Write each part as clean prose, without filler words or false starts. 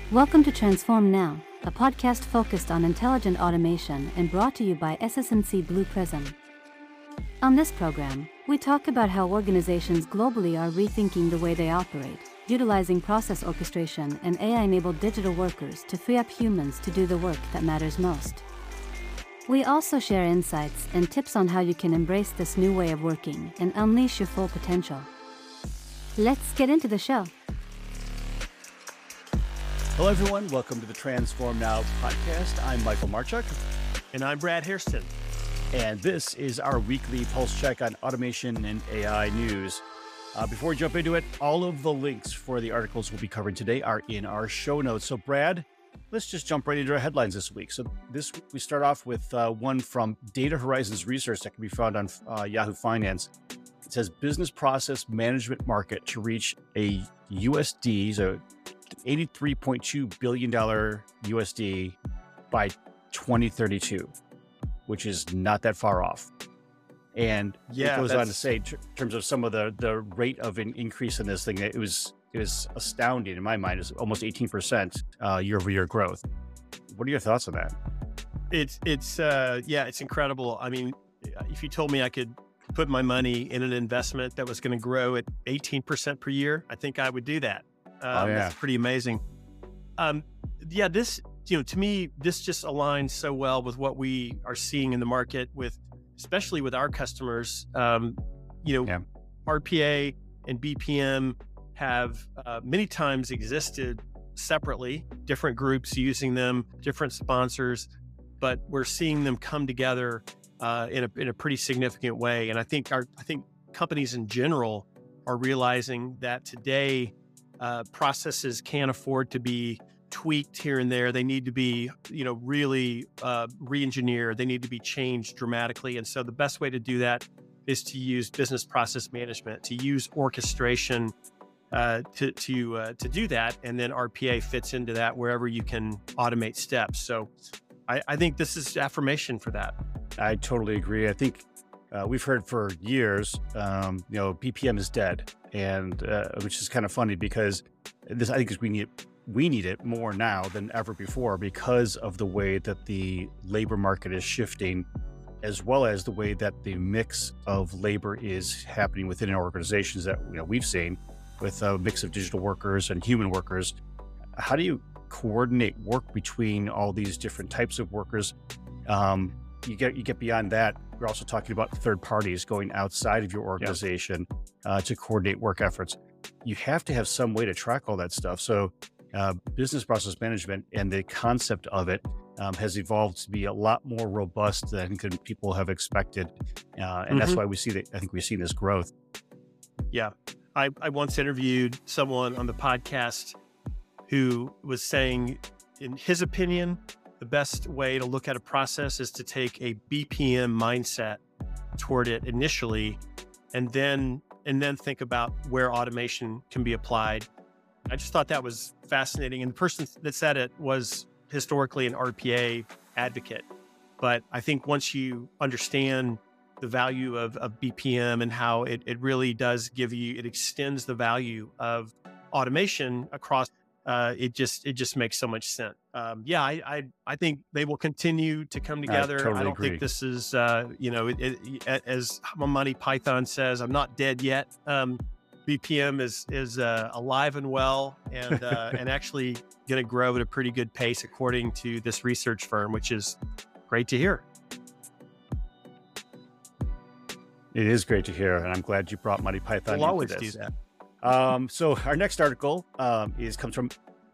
Welcome to Transform Now, a podcast focused on intelligent automation and brought to you by SS&C Blue Prism. On this program, we talk about how organizations globally are rethinking the way they operate, utilizing process orchestration and AI-enabled digital workers to free up humans to do the work that matters most. We also share insights and tips on how you can embrace this new way of working and unleash your full potential. Let's get into the show. Hello, everyone. Welcome to the Transform Now podcast. I'm Michael Marchuk. And I'm Brad Hairston. And this is our weekly pulse check on automation and AI news. Before we jump into it, all of the links for the articles we'll be covering today are in our show notes. So, Brad, let's just jump right into our headlines this week. So this week we start off with one from Data Horizons Research that can be found on Yahoo Finance. It says business process management market to reach a USD, so $83.2 billion USD by 2032, which is not that far off. And it goes on to say, in terms of some of the rate of an increase in this thing, it was astounding in my mind. It's almost 18% year-over-year growth. What are your thoughts on that? It's incredible. I mean, if you told me I could put my money in an investment that was going to grow at 18% per year, I think I would do that. That's pretty amazing. This, to me, this just aligns so well with what we are seeing in the market especially with our customers. RPA and BPM have many times existed separately, different groups using them, different sponsors, but we're seeing them come together in a pretty significant way. And I think companies in general are realizing that today processes can't afford to be tweaked here and there. They need to be, really re-engineered. They need to be changed dramatically. And so the best way to do that is to use business process management, to use orchestration to do that. And then RPA fits into that wherever you can automate steps. So I think this is affirmation for that. I totally agree. I think we've heard for years, BPM is dead, and which is kind of funny because I think we need it more now than ever before because of the way that the labor market is shifting, as well as the way that the mix of labor is happening within our organizations that we've seen with a mix of digital workers and human workers. How do you coordinate work between all these different types of workers? You get beyond that. We're also talking about third parties going outside of your organization to coordinate work efforts. You have to have some way to track all that stuff. So business process management and the concept of it has evolved to be a lot more robust than people have expected. And that's why we see that. I think we've seen this growth. Yeah. I once interviewed someone on the podcast who was saying, in his opinion, the best way to look at a process is to take a BPM mindset toward it initially, and then think about where automation can be applied. I just thought that was fascinating. And the person that said it was historically an RPA advocate. But I think once you understand the value of BPM and how it really does it extends the value of automation across, it just makes so much sense. I think they will continue to come together. I totally don't agree. think this is, as Monty Python says, I'm not dead yet. BPM is alive and well, and actually going to grow at a pretty good pace according to this research firm, which is great to hear. It is great to hear, and I'm glad you brought Monty Python We'll into always this. do that. So our next article comes from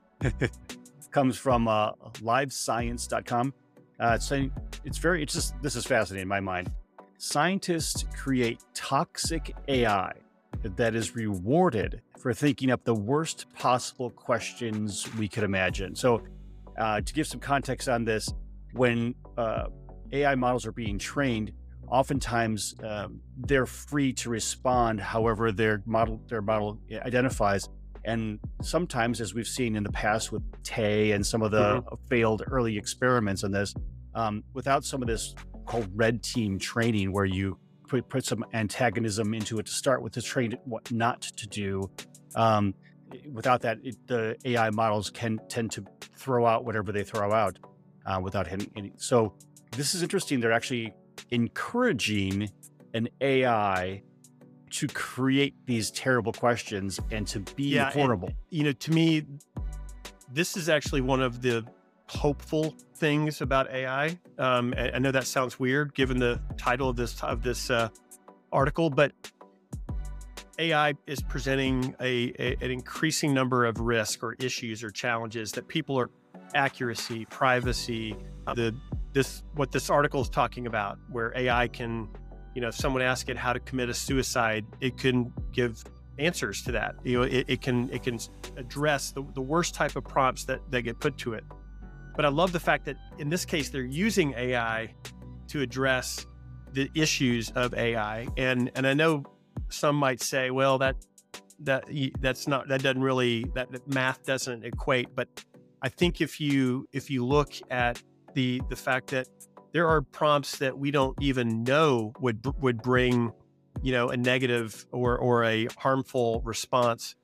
livescience.com. It's saying this is fascinating in my mind. Scientists create toxic AI that is rewarded for thinking up the worst possible questions we could imagine. So to give some context on this, when AI models are being trained, oftentimes they're free to respond however their model identifies. And sometimes, as we've seen in the past with Tay and some of the failed early experiments on this, without some of this called red team training, where you put some antagonism into it to start with, to train it what not to do, without that, the AI models can tend to throw out whatever they throw out without hitting any. So this is interesting. They're actually encouraging an AI to create these terrible questions and to be horrible. And, to me, this is actually one of the hopeful things about AI. I know that sounds weird given the title of this article, but AI is presenting an increasing number of risks or issues or challenges that people are accuracy, privacy, what this article is talking about, where AI can, if someone asks it how to commit a suicide, it can give answers to that. It can address the worst type of prompts that get put to it. But I love the fact that in this case, they're using AI to address the issues of AI. And I know some might say, well, that math doesn't equate. But I think if you look at the fact that there are prompts that we don't even know would bring, a negative or a harmful response.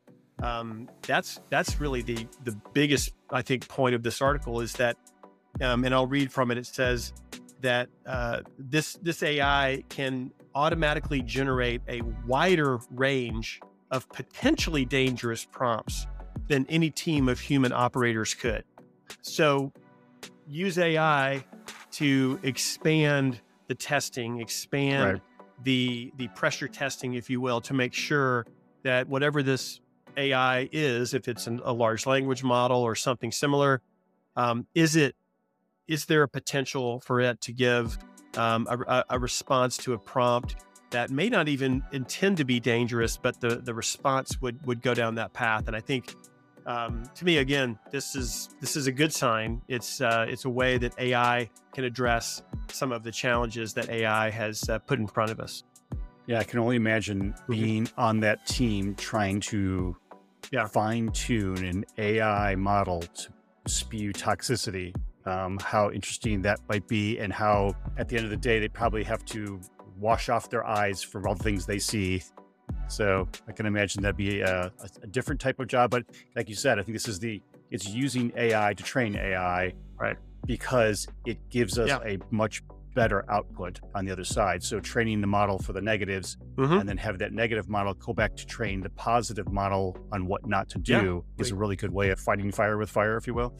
That's really the biggest, I think, point of this article is that, and I'll read from it. It says that this AI can automatically generate a wider range of potentially dangerous prompts than any team of human operators could. So use AI to expand the testing, expand the pressure testing, if you will, to make sure that whatever this AI is, if it's a large language model or something similar, is there a potential for it to give a response to a prompt that may not even intend to be dangerous, but the response would go down that path. And I think, to me, again, this is a good sign. It's a way that AI can address some of the challenges that AI has put in front of us. Yeah, I can only imagine being on that team trying to fine tune an AI model to spew toxicity. How interesting that might be, and how at the end of the day, they probably have to wash off their eyes from all the things they see. So I can imagine that'd be a different type of job. But like you said, I think it's using AI to train AI, right? Because it gives us a much better output on the other side. So training the model for the negatives and then have that negative model go back to train the positive model on what not to do is a really good way of fighting fire with fire, if you will.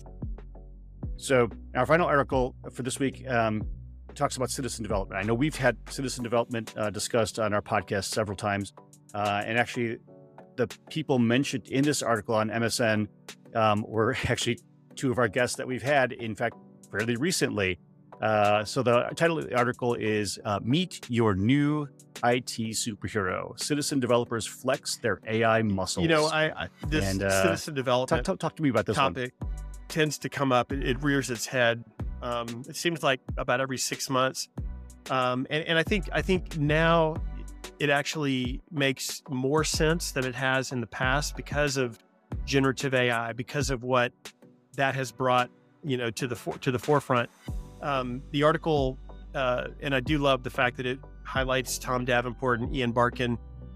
So our final article for this week talks about citizen development. I know we've had citizen development discussed on our podcast several times. And actually, the people mentioned in this article on MSN were actually two of our guests that we've had, in fact, fairly recently. So the title of the article is Meet Your New IT Superhero. Citizen developers flex their AI muscles. Citizen development talk to me about this topic one. Tends to come up. It rears its head. It seems like about every 6 months. And I think now it actually makes more sense than it has in the past because of generative AI, because of what that has brought, to the forefront. The article, and I do love the fact that it highlights Tom Davenport and Ian Barkin.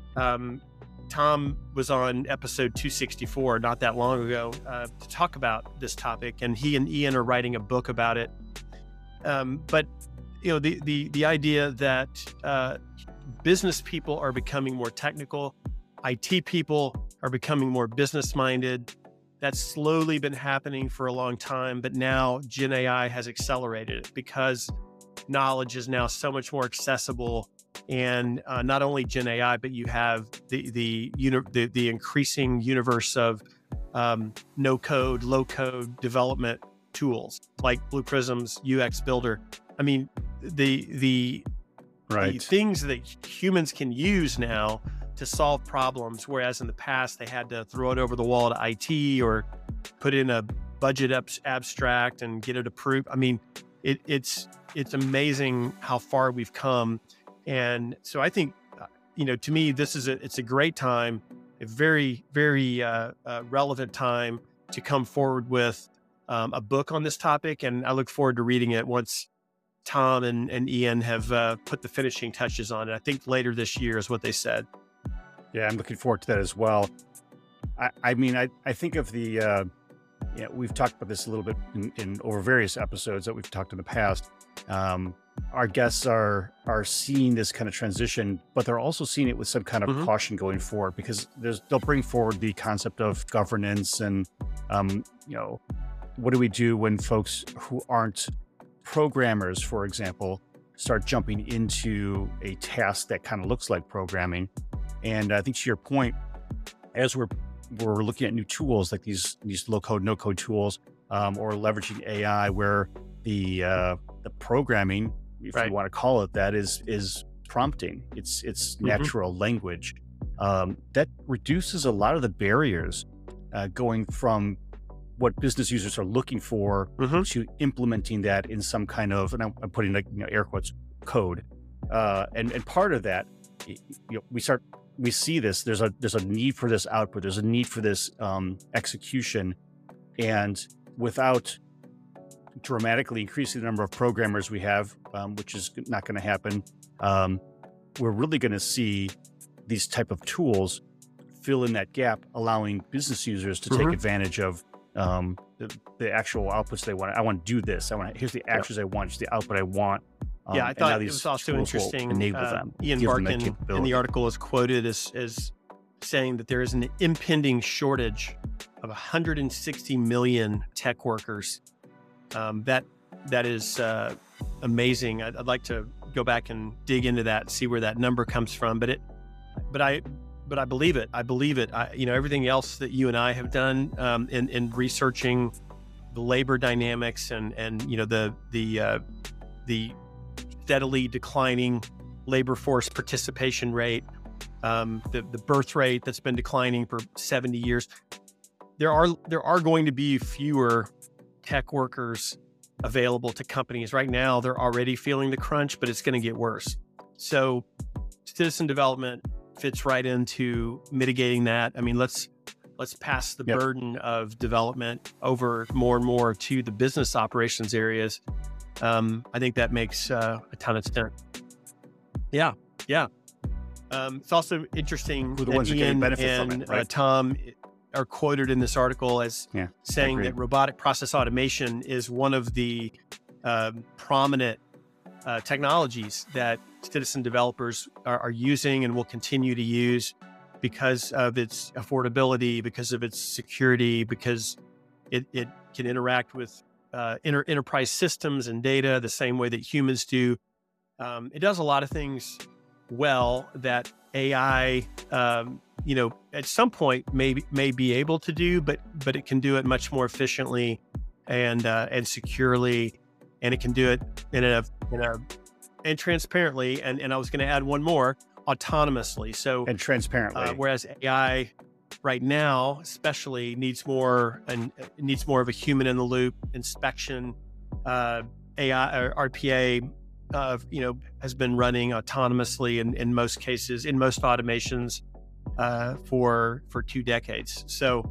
Tom was on episode 264 not that long ago to talk about this topic, and he and Ian are writing a book about it. But the idea that business people are becoming more technical, IT people are becoming more business-minded. That's slowly been happening for a long time, but now Gen AI has accelerated it because knowledge is now so much more accessible. And not only Gen AI, but you have the increasing universe of no-code, low-code development tools like Blue Prism's UX Builder. I mean, the things that humans can use now to solve problems, whereas in the past they had to throw it over the wall to IT or put in a budget abstract and get it approved. I mean, it's amazing how far we've come. And so I think, to me, it's a great time, a very, very relevant time to come forward with a book on this topic. And I look forward to reading it once Tom and Ian have put the finishing touches on it. I think later this year is what they said. Yeah, I'm looking forward to that as well. I think of the, we've talked about this a little bit in over various episodes that we've talked in the past. Our guests are seeing this kind of transition, but they're also seeing it with some kind of caution going forward, because they'll bring forward the concept of governance and, what do we do when folks who aren't programmers, for example, start jumping into a task that kind of looks like programming. And I think to your point, as we're looking at new tools like these low code, no code tools, or leveraging AI, where the programming, if you want to call it that, is prompting. It's natural language. That reduces a lot of the barriers going from what business users are looking for to implementing that in some kind of, and I'm putting like air quotes, code. And part of that, we see this. There's a need for this output. There's a need for this execution, and without dramatically increasing the number of programmers we have, which is not going to happen, we're really going to see these type of tools fill in that gap, allowing business users to take advantage of the actual outputs they want. I want to do this. Here's the actions I want. Here's the output I want. I thought it was also interesting. Ian Barkin in the article is quoted as saying that there is an impending shortage of 160 million tech workers. That is amazing. I'd like to go back and dig into that, see where that number comes from. But I believe it. I believe it. Everything else that you and I have done in researching the labor dynamics and the steadily declining labor force participation rate, the birth rate that's been declining for 70 years. There are going to be fewer tech workers available to companies. Right now, they're already feeling the crunch, but it's going to get worse. So citizen development fits right into mitigating that. I mean, let's pass the burden of development over more and more to the business operations areas. I think that makes a ton of sense. Yeah. It's also interesting the ones that Ian benefit and from it, right? Tom are quoted in this article as saying that robotic process automation is one of the prominent technologies that citizen developers are using and will continue to use because of its affordability, because of its security, because it can interact with enterprise systems and data the same way that humans do. It does a lot of things well that AI, at some point may be able to do, but it can do it much more efficiently and securely, and it can do it and transparently. And I was going to add one more, autonomously. So and transparently. Whereas AI right now, especially needs more of a human in the loop inspection. AI or RPA, has been running autonomously in most cases, in most automations, for 2 decades. So,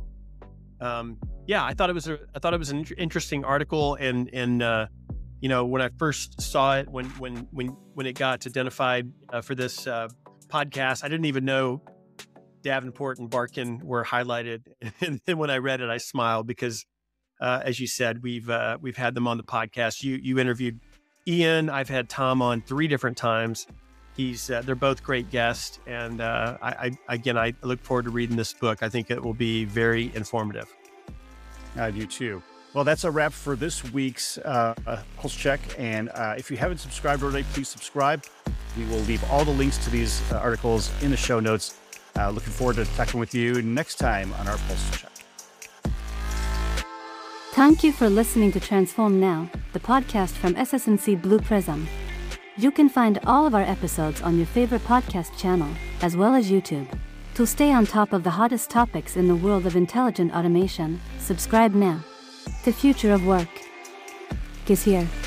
I thought it was an interesting article, and when I first saw it, when it got identified for this podcast, I didn't even know Davenport and Barkin were highlighted. And then when I read it, I smiled because, as you said, we've had them on the podcast. You interviewed Ian. I've had Tom on 3 different times. They're both great guests. And I look forward to reading this book. I think it will be very informative. I do too. Well, that's a wrap for this week's Pulse Check. And if you haven't subscribed already, please subscribe. We will leave all the links to these articles in the show notes. Looking forward to talking with you next time on our Pulse Check. Thank you for listening to Transform Now, the podcast from SS&C Blue Prism. You can find all of our episodes on your favorite podcast channel, as well as YouTube. To stay on top of the hottest topics in the world of intelligent automation, subscribe now. The future of work is here.